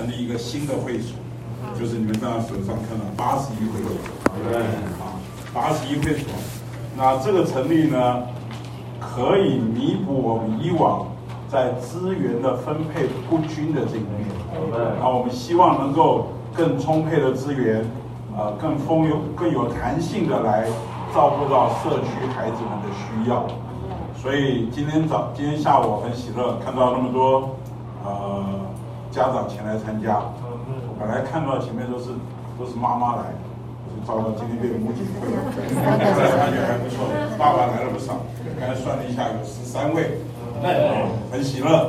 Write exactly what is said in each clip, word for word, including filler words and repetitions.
成立一个新的会所，就是你们在手上看到八十一会所，对啊，八十一会所。那这个成立呢，可以弥补我们以往在资源的分配不均的这一面。那我们希望能够更充沛的资源，呃，更丰有、更有弹性的来照顾到社区孩子们的需要。所以今天早、今天下午我很喜乐，看到那么多呃家长前来参加。本来看到前面都是都是妈妈来，我就糟糕，今天变母姐会了。后来发觉还不错，爸爸来了不少，刚才算了一下有十三位，很喜乐。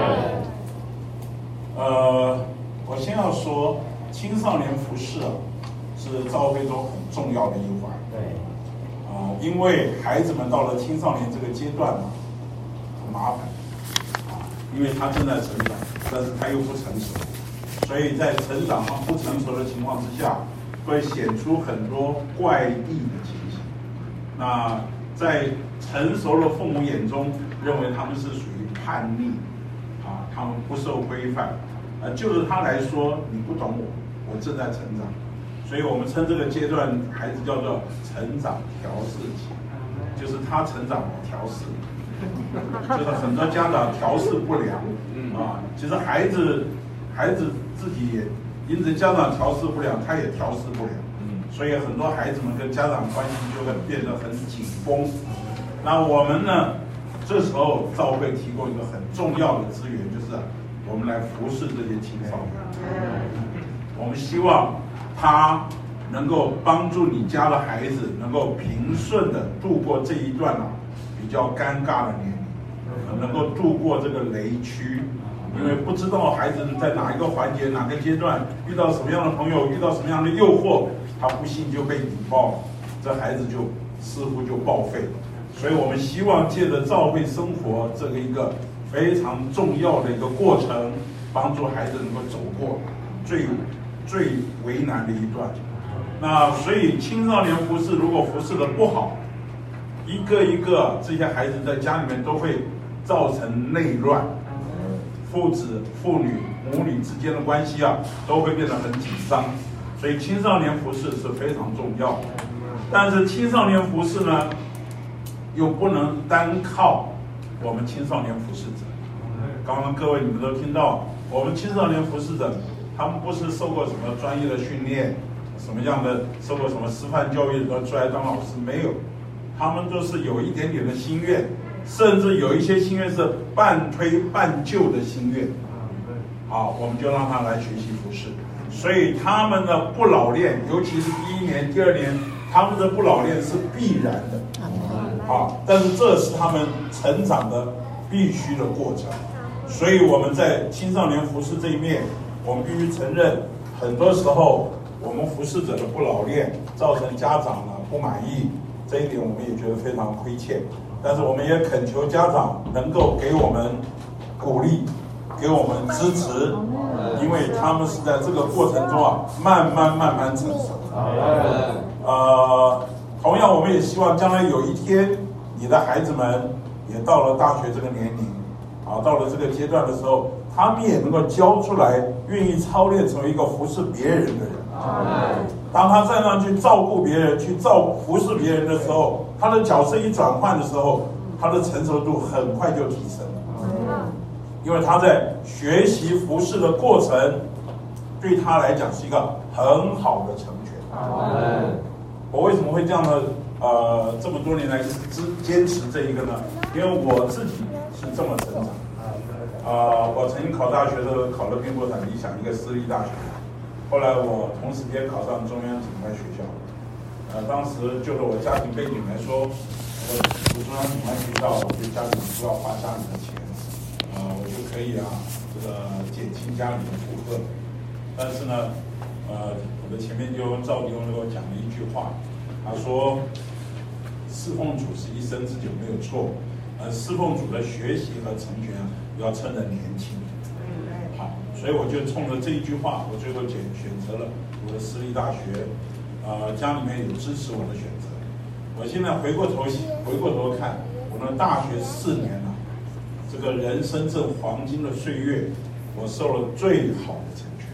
呃，我先要说，青少年服事啊，是教会中很重要的一环。对。啊、呃，因为孩子们到了青少年这个阶段嘛，很麻烦啊，因为他正在成长，但是他又不成熟，所以在成长和不成熟的情况之下，会显出很多怪异的情形。那在成熟的父母眼中，认为他们是属于叛逆啊，他们不受规范。呃，就着他来说，你不懂我，我正在成长，所以我们称这个阶段孩子叫做成长调试期，就是他成长我调试，就是很多家长调试不良啊。其实孩子孩子自己也因此家长调试不良，他也调试不良，所以很多孩子们跟家长关系就会变得很紧绷。那我们呢，这时候教会提供一个很重要的资源，就是我们来服侍这些青少年。我们希望他能够帮助你家的孩子能够平顺的度过这一段啊比较尴尬的年龄，能够度过这个雷区，因为不知道孩子在哪一个环节、哪个阶段遇到什么样的朋友、遇到什么样的诱惑，他不幸就被引爆了，这孩子就似乎就报废了。所以我们希望借着教会生活这个一个非常重要的一个过程，帮助孩子能够走过最最为难的一段。那所以青少年服事如果服事的不好，一个一个这些孩子在家里面都会造成内乱，父子、父女、母女之间的关系啊都会变得很紧张。所以青少年服事是非常重要的。但是青少年服事呢，又不能单靠我们青少年服事者。刚刚各位你们都听到，我们青少年服事者，他们不是受过什么专业的训练，什么样的受过什么师范教育的出来当老师，没有，他们都是有一点点的心愿，甚至有一些心愿是半推半就的心愿。好，我们就让他来学习服事，所以他们的不老练，尤其是第一年、第二年，他们的不老练是必然的。好，但是这是他们成长的必须的过程。所以我们在青少年服事这一面，我们必须承认，很多时候我们服事者的不老练，造成家长呢不满意，这一点我们也觉得非常亏欠。但是我们也恳求家长能够给我们鼓励，给我们支持，因为他们是在这个过程中啊，慢慢慢慢成熟。呃，同样我们也希望将来有一天，你的孩子们也到了大学这个年龄。啊，到了这个阶段的时候，他们也能够教出来，愿意操练成为一个服侍别人的人。当他站上去照顾别人、去照服侍别人的时候，他的角色一转换的时候，他的成熟度很快就提升了。因为他在学习服侍的过程，对他来讲是一个很好的成全。我为什么会这样的？呃，这么多年来支坚持这一个呢？因为我自己是这么成长。呃，我曾经考大学的时候考了宾国展理想一个私立大学，后来我同时间考上中央警官学校。呃，当时就着我家庭背景来说，我读中央警官学校，我对家里不要花家里的钱，呃，我就可以啊，这个减轻家里的负荷。但是呢，呃，我的前面弟兄赵弟兄给我讲了一句话。他说：“侍奉主是一生之久没有错，呃，侍奉主的学习和成全啊，要趁着年轻。好，所以我就冲着这一句话，我最后选选择了我的私立大学，呃，家里面有支持我的选择。我现在回过头回过头看，我的大学四年了、啊，这个人生这黄金的岁月，我受了最好的成全。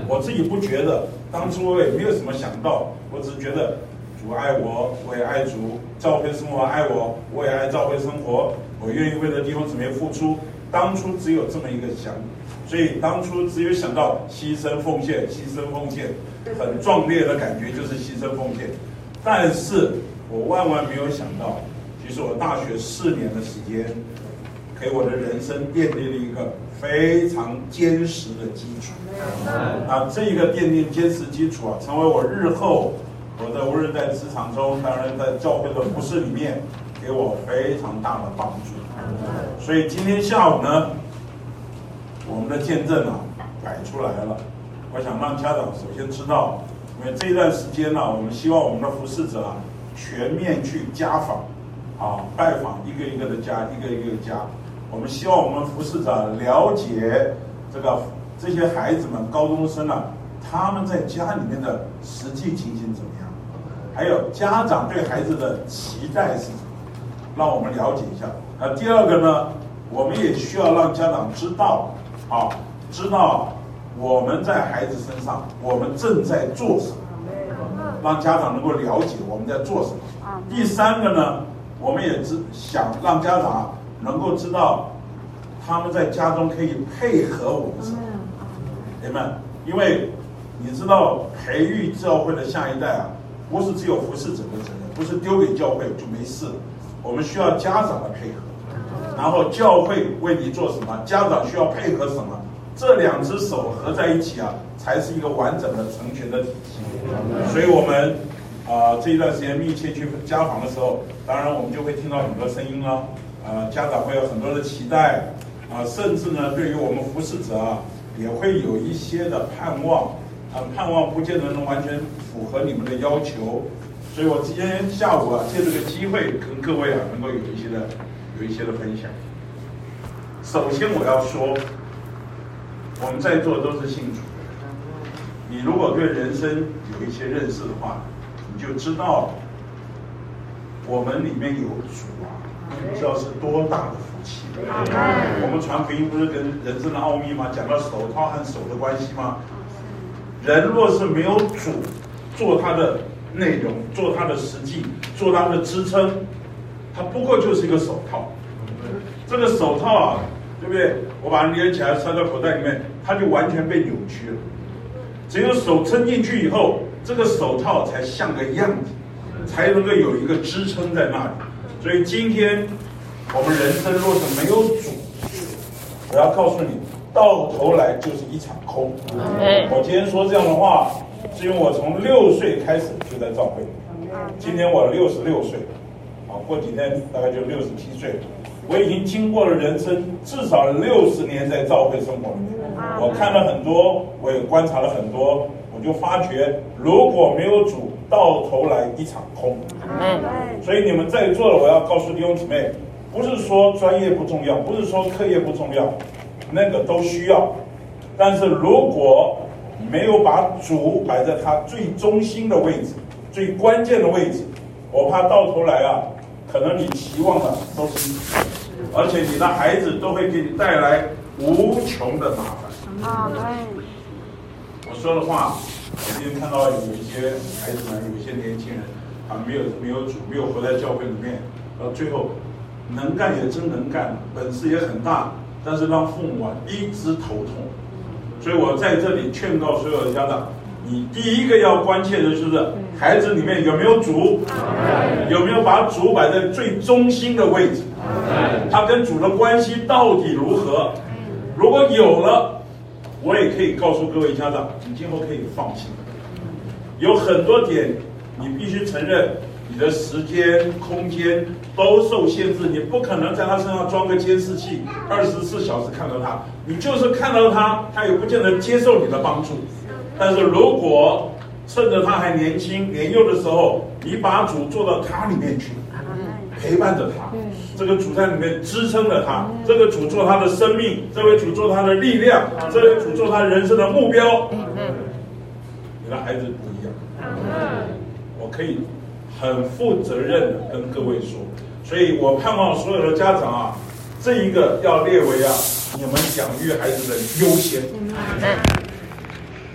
我自己不觉得，当初我也没有什么想到，我只是觉得主爱我，我也爱主，教会生活爱我，我也爱教会生活，我愿意为了弟兄姊妹付出。当初只有这么一个想，所以当初只有想到牺牲奉献，牺牲奉献，很壮烈的感觉就是牺牲奉献。但是我万万没有想到，其实我大学四年的时间，给我的人生奠定了一个非常坚实的基础。啊，这一个奠定坚实基础啊，成为我日后我在无论在职场中，当然在教会的服事里面，给我非常大的帮助。所以今天下午呢，我们的见证啊摆出来了。我想让家长首先知道，因为这一段时间呢、啊，我们希望我们的服事者啊全面去家访，啊拜访一个一个的家，一个一个的家。我们希望我们服事者了解这个这些孩子们高中生啊，他们在家里面的实际情形怎么样，还有家长对孩子的期待是什么，让我们了解一下。那第二个呢，我们也需要让家长知道，啊，知道我们在孩子身上我们正在做什么，让家长能够了解我们在做什么。第三个呢，我们也知想让家长能够知道他们在家中可以配合我们什么，对吗？因为你知道培育教会的下一代啊，不是只有服事者的责任，不是丢给教会就没事，我们需要家长的配合。然后教会为你做什么，家长需要配合什么，这两只手合在一起啊，才是一个完整的成全的体系。所以我们啊、呃、这一段时间密切去家访的时候，当然我们就会听到很多声音了，呃家长会有很多的期待啊、呃，甚至呢对于我们服事者啊也会有一些的盼望啊、呃，盼望不见得能完全符合你们的要求。所以我今天下午啊借这个机会跟各位啊能够有一些的有一些的分享。首先我要说，我们在座都是信主的，你如果对人生有一些认识的话，你就知道我们里面有主啊，你知道是多大的福气。我们传福音不是跟人生的奥秘吗？讲到手套和手的关系吗？人若是没有主做他的内容，做他的实际，做他的支撑，它不过就是一个手套。这个手套啊，对不对？我把它连起来塞到口袋里面，它就完全被扭曲了。只有手撑进去以后，这个手套才像个样子，才能够有一个支撑在那里。所以今天我们人生若是没有主，我要告诉你，到头来就是一场空。我今天说这样的话，是因为我从六岁开始就在教会里面，今年我六十六岁，啊，过几天大概就六十七岁了。我已经经过了人生至少六十年在教会生活里面，我看了很多，我也观察了很多，我就发觉如果没有主，到头来一场空。所以你们在座的，我要告诉弟兄姊妹，不是说专业不重要，不是说课业不重要，那个都需要，但是如果没有把主摆在他最中心的位置，最关键的位置，我怕到头来啊，可能你期望的都是一切，而且你的孩子都会给你带来无穷的麻烦。啊，对。我说的话，我今天看到有一些孩子们，有一些年轻人，啊，没有没有主，没有活在教会里面，到最后能干也真能干，本事也很大，但是让父母啊一直头痛。所以我在这里劝告所有的家长，你第一个要关切的就是孩子里面有没有主，有没有把主摆在最中心的位置，他跟主的关系到底如何？如果有了，我也可以告诉各位家长，你今后可以放心。有很多点你必须承认，你的时间空间都受限制，你不可能在他身上装个监视器二十四小时看到他，你就是看到他，他也不见得接受你的帮助。但是如果趁着他还年轻年幼的时候，你把主做到他里面去，陪伴着他，这个主在里面支撑着他，这个主做他的生命，这位主做他的力量，这位主做他人生的目标，你的孩子不一样。我可以很负责任的跟各位说，所以我盼望所有的家长啊，这一个要列为啊你们养育孩子的优先。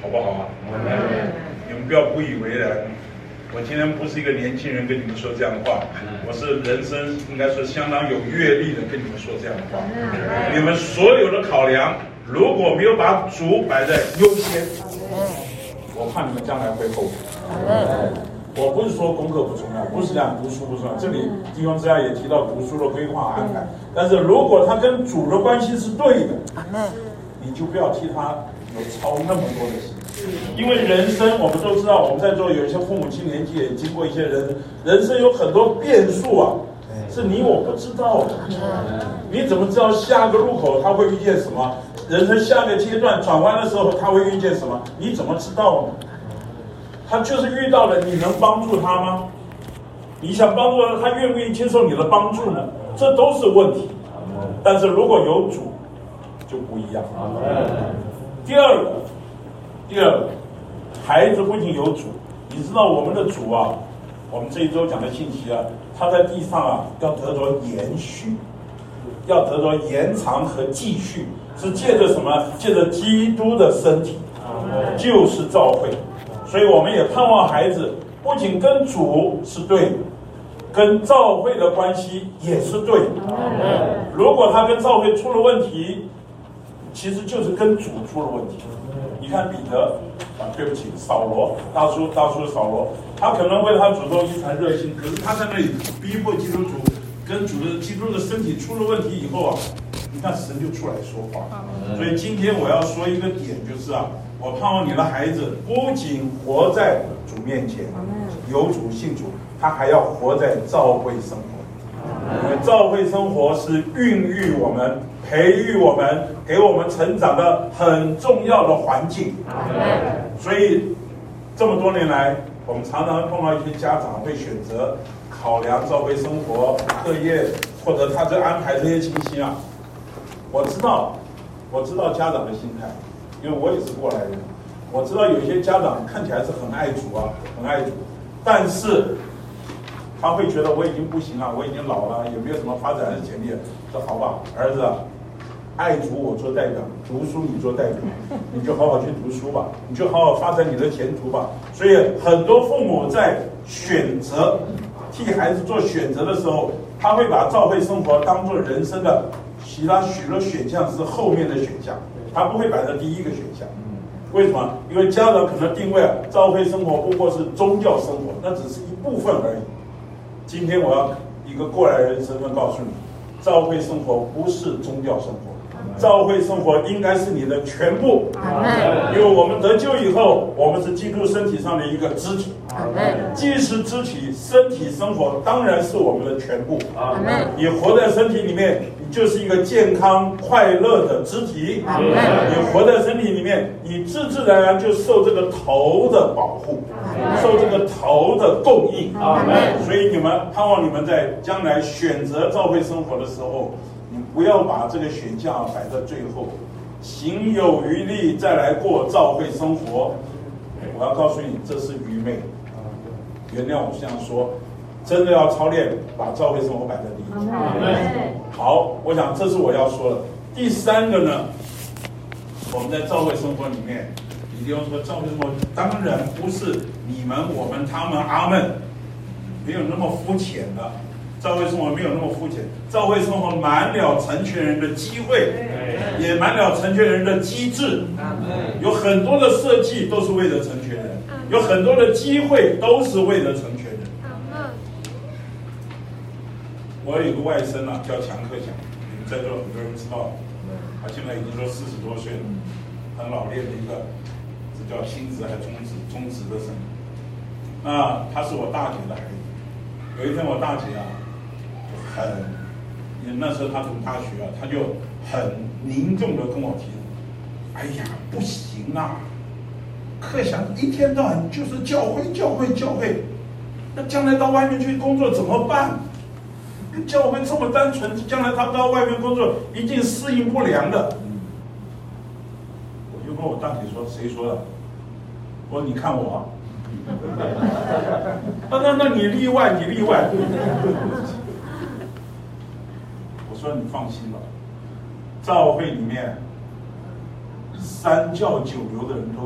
好不好啊？你们不要不以为然。我今天不是一个年轻人跟你们说这样的话，我是人生应该说相当有阅历的跟你们说这样的话。你们所有的考量，如果没有把主摆在优先，我怕你们将来会后悔。我不是说功课不重要，不是这样，读书不重要。这里弟兄之家也提到读书的规划安排，但是如果他跟主的关系是对的，你就不要替他有操那么多的心。因为人生我们都知道，我们在座有一些父母亲年纪也经过一些人，人生有很多变数啊，是你我不知道的。你怎么知道下个路口他会遇见什么？人生下个阶段转弯的时候他会遇见什么？你怎么知道呢？他就是遇到了，你能帮助他吗？你想帮助他，他愿不愿意接受你的帮助呢？这都是问题。但是如果有主，就不一样。第二个。第二，孩子不仅有主，你知道我们的主啊，我们这一周讲的信息啊，他在地上啊要得着延续，要得着延长和继续，是借着什么？借着基督的身体，就是教会。所以我们也盼望孩子不仅跟主是对的，跟教会的关系也是对的。如果他跟教会出了问题，其实就是跟主出了问题。你看彼得啊，对不起，扫罗大叔，大叔扫罗，他可能为他主动一传热心，可是他在那里逼迫基督徒，跟主的基督的身体出了问题以后啊，你看神就出来说话。所以今天我要说一个点，就是啊，我盼望你的孩子不仅活在主面前，有主信主，他还要活在教会生活。因为教会生活是孕育我们、培育我们、给我们成长的很重要的环境。所以这么多年来，我们常常碰到一些家长会选择考量教会生活、课业，或者他在安排这些情形啊。我知道，我知道家长的心态，因为我也是过来人。我知道有些家长看起来是很爱主啊，很爱主，但是他会觉得我已经不行了，我已经老了，也没有什么发展的潜力了。说好吧，儿子啊，爱主我做代表，读书你做代表，你就好好去读书吧，你就好好发展你的前途吧。所以很多父母在选择替孩子做选择的时候，他会把教会生活当做人生的其他许多选项是后面的选项，他不会摆在第一个选项。为什么？因为家长可能定位啊，教会生活不过是宗教生活，那只是一部分而已。今天我要一个过来人身份告诉你，教会生活不是宗教生活，教会生活应该是你的全部。因为我们得救以后，我们是基督身体上的一个肢体，既是肢体，身体生活当然是我们的全部。你活在身体里面，你就是一个健康快乐的肢体。你活在身体里面，你自自然然就受这个头的保护，受这个头的供应。所以你们盼望你们在将来选择教会生活的时候，你不要把这个选项摆在最后，行有余力再来过教会生活。我要告诉你，这是愚昧。原谅我这样说，真的要操练把教会生活摆在第一。好，我想这是我要说的。第三个呢，我们在教会生活里面，你弟兄说教会生活当然不是你们、我们、他们、阿们，没有那么肤浅的。教会生活没有那么肤浅，教会生活满了成全人的机会，也满了成全人的机制。有很多的设计都是为了成全人，有很多的机会都是为了成全人。我有一个外甥啊，叫强克强，你们在座很多人知道，他现在已经说四十多岁了，很老练的一个，这叫新职还是中职？中职的生。那他是我大姐的孩子。有一天我大姐啊，很，因为那时候他读大学啊，他就很凝重的跟我提，哎呀，不行啊，克祥一天到晚就是教会教会教会，那将来到外面去工作怎么办？教会这么单纯，将来他到外面工作一定适应不良的。我就跟我大姐说，谁说的？我说你看我啊。那那那你例外，你例外。我说你放心吧，教会里面三教九流的人都有，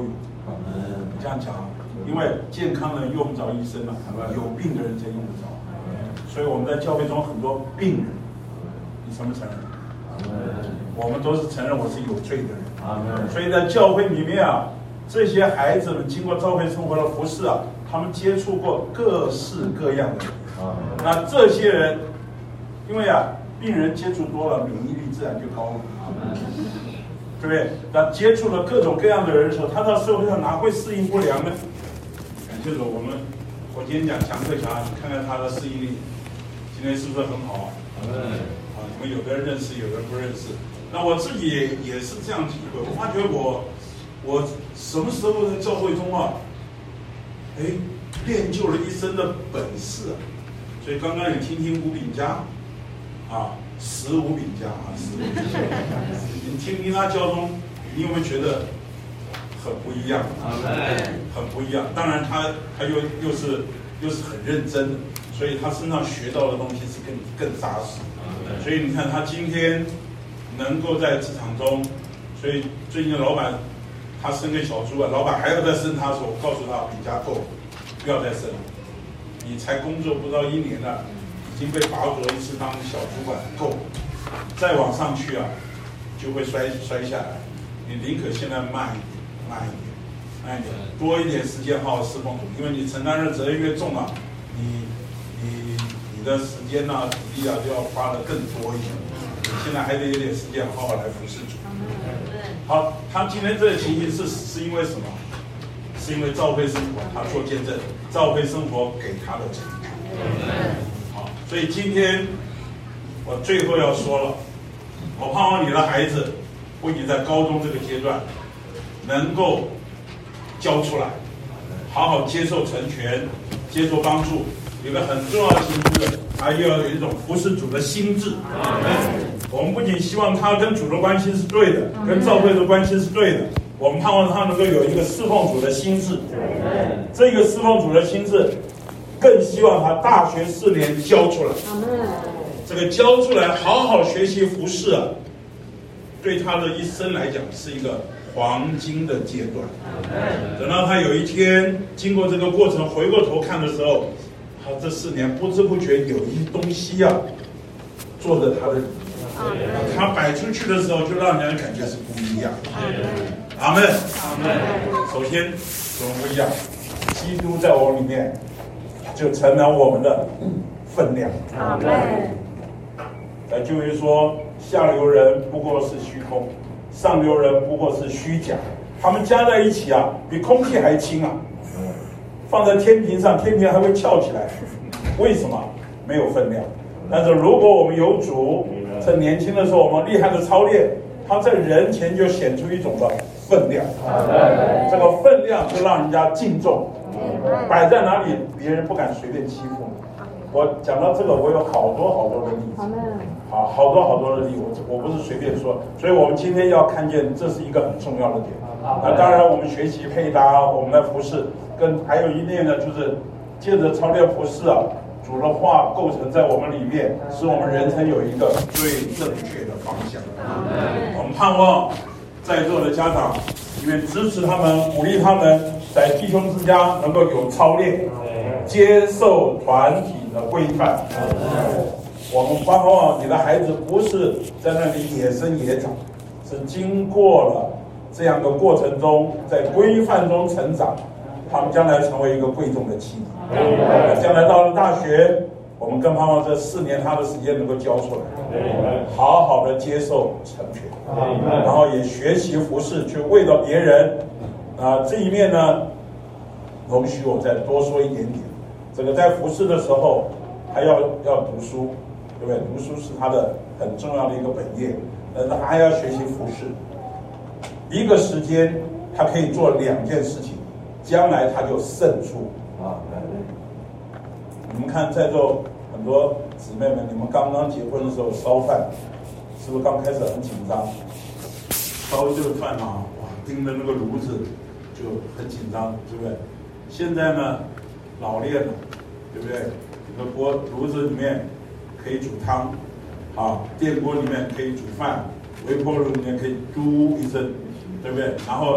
这样讲，因为健康人用不着医生了，有病的人才用得着。所以我们在教会中很多病人，你承不承认？我们都是承认我是有罪的人。所以在教会里面啊，这些孩子们经过教会生活的服侍啊，他们接触过各式各样的人。那这些人，因为啊，病人接触多了，免疫力自然就高了，对不对？那接触了各种各样的人的时候，他到社会上哪会适应不良呢？感谢主，我们我今天讲强克强，你看看他的适应力，今天是不是很好啊？啊，你们有的人认识，有的人不认识。那我自己也也是这样体会，我发觉我我什么时候在教会中啊，哎，练就了一身的本事啊。所以刚刚你听听吴炳嘉，啊，十五炳嘉啊，十五炳嘉，你听听他教中，你有没有觉得很不一样？很不一样。当然他他又又是又是很认真的，所以他身上学到的东西是更更扎实。所以你看他今天能够在职场中，所以最近老板他生个小猪啊，老板还要再生他的时候，我告诉他炳嘉够了，不要再生了。你才工作不到一年了，已经被拔走一次当小主管，够，再往上去啊，就会摔摔下来。你宁可现在慢一点，慢一点，慢一点，多一点时间好好侍奉主，因为你承担的责任越重啊，你你你的时间啊、体力啊就要花的更多一点。你现在还得有点时间好好来服侍主。好，他今天这个情形是是因为什么？是因为教会生活，他做见证，教会生活给他的成就。好，所以今天我最后要说了，我盼望你的孩子不仅在高中这个阶段能够教出来，好好接受成全，接受帮助。有个很重要的心智，他又要有一种服侍主的心智。我们不仅希望他跟主的关系是对的，跟教会的关系是对的。我们盼望他能够有一个侍奉主的心智，这个侍奉主的心智，更希望他大学四年教出来。这个教出来，好好学习服侍啊，对他的一生来讲是一个黄金的阶段。等到他有一天经过这个过程，回过头看的时候，他这四年不知不觉有一东西啊，坐在他的里面，他摆出去的时候，就让人感觉是不一样。阿们，阿们。首先，怎么不一样？基督在我里面，就成了我们的分量。阿们。在旧约说，下流人不过是虚空，上流人不过是虚假，他们加在一起啊，比空气还轻啊。放在天平上，天平还会翘起来。为什么？没有分量。但是如果我们有主，在年轻的时候我们厉害的操练，他在人前就显出一种的分量，这个分量就让人家敬重，摆在哪里别人不敢随便欺负你。我讲到这个，我有好多好多的例子，好好多好多的例子，我不是随便说，所以我们今天要看见这是一个很重要的点。那当然我们学习配搭，我们的服侍，跟还有一面呢，就是借着操练服侍啊，主的话构成在我们里面，使我们人生有一个最正确的方向。我们盼望在座的家长里面支持他们，鼓励他们在弟兄之家能够有操练，接受团体的规范。我们盼望你的孩子不是在那里野生野长，是经过了这样的过程中，在规范中成长，他们将来成为一个贵重的妻子。将来到了大学，我们更盼望这四年他的时间能够教出来，好好的接受成全，然后也学习服侍，去为了别人。啊，这一面呢，容许我再多说一点点。这个在服侍的时候，还要要读书，对不对？读书是他的很重要的一个本业，但是他还要学习服侍。一个时间，他可以做两件事情，将来他就胜出啊。你们看在座很多姊妹们，你们刚刚结婚的时候烧饭，是不是刚开始很紧张？烧这个饭啊，哇，盯着那个炉子就很紧张，对不对？现在呢，老练了，对不对？这个锅炉子里面可以煮汤，啊，电锅里面可以煮饭，微波炉里面可以嘟一声，对不对？然后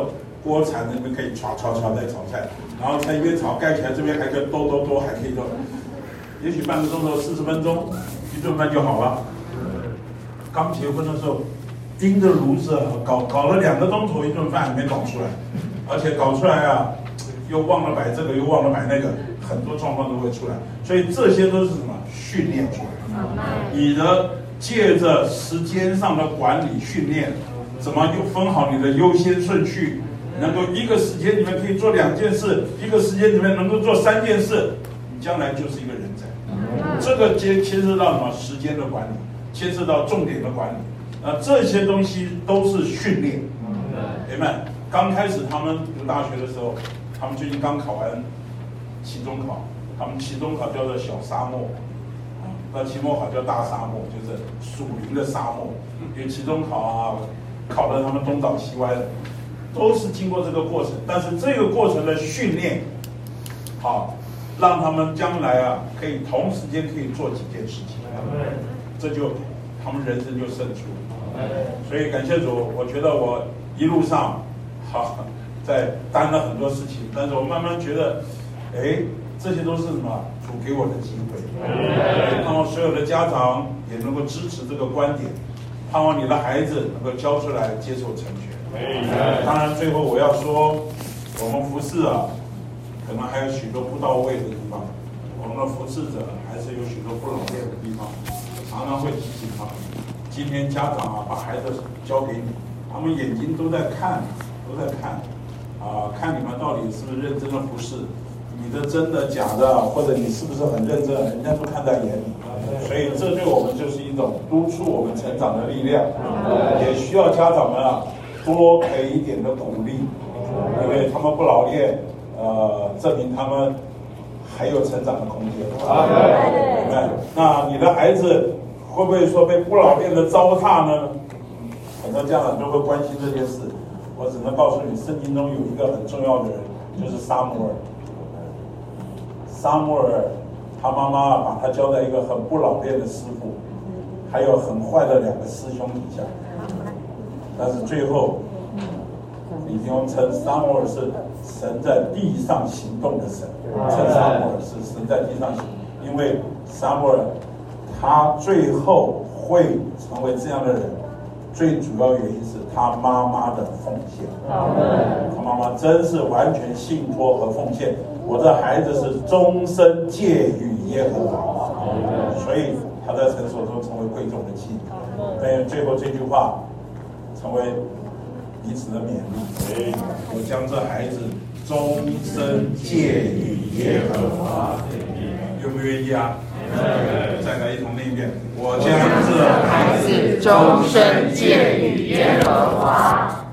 锅铲那边可以唰唰唰在炒菜，然后菜一边炒盖起来，这边还可以兜兜兜，还可以兜，也许半个钟头、四十分钟，一顿饭就好了。刚结婚的时候，盯着炉子搞搞了两个钟头，一顿饭没搞出来，而且搞出来啊，又忘了摆这个，又忘了摆那个，很多状况都会出来。所以这些都是什么训练出来的？你的借着时间上的管理训练，怎么又分好你的优先顺序？能够一个时间里面可以做两件事，一个时间里面能够做三件事，你将来就是一个人才。这个牵牵涉到什么？时间的管理，牵涉到重点的管理。呃，这些东西都是训练。你们刚开始他们读大学的时候，他们最近刚考完期中考，他们期中考叫做小沙漠，那期末考叫大沙漠，就是属灵的沙漠。因为期中考啊，考得他们东倒西歪的。都是经过这个过程，但是这个过程的训练，好，让他们将来啊可以同时间可以做几件事情，这就他们人生就胜出。所以感谢主，我觉得我一路上好在担了很多事情，但是我慢慢觉得，哎，这些都是什么主给我的机会，盼望所有的家长也能够支持这个观点，盼望你的孩子能够教出来接受成全。当然，最后我要说，我们服侍啊，可能还有许多不到位的地方，我们的服侍者还是有许多不老练的地方，常常会提醒他们。今天家长啊，把孩子交给你，他们眼睛都在看，都在看，啊，看你们到底是不是认真的服侍，你的真的假的，或者你是不是很认真，人家都看在眼里。所以这对我们就是一种督促我们成长的力量，也需要家长们啊。多给一点的鼓励，因为他们不老练，呃，证明他们还有成长的空间。明白？那你的孩子会不会说被不老练的糟蹋呢？很多家长都会关心这件事。我只能告诉你，圣经中有一个很重要的人，就是撒母耳。撒母耳，他妈妈把他交在一个很不老练的师傅，还有很坏的两个师兄底下。但是最后，李弟兄称撒母耳是神在地上行动的神，称撒母耳是神在地上行，因为撒母耳他最后会成为这样的人，最主要原因是他妈妈的奉献。他妈妈真是完全信托和奉献，我的孩子是终身借与耶和华，所以他在神手中成为贵重的器。但最后这句话。成为彼此的勉励，我将这孩子终身借与耶和华，愿不愿意啊？再来一同念一遍，我将这孩子终身借与耶和华。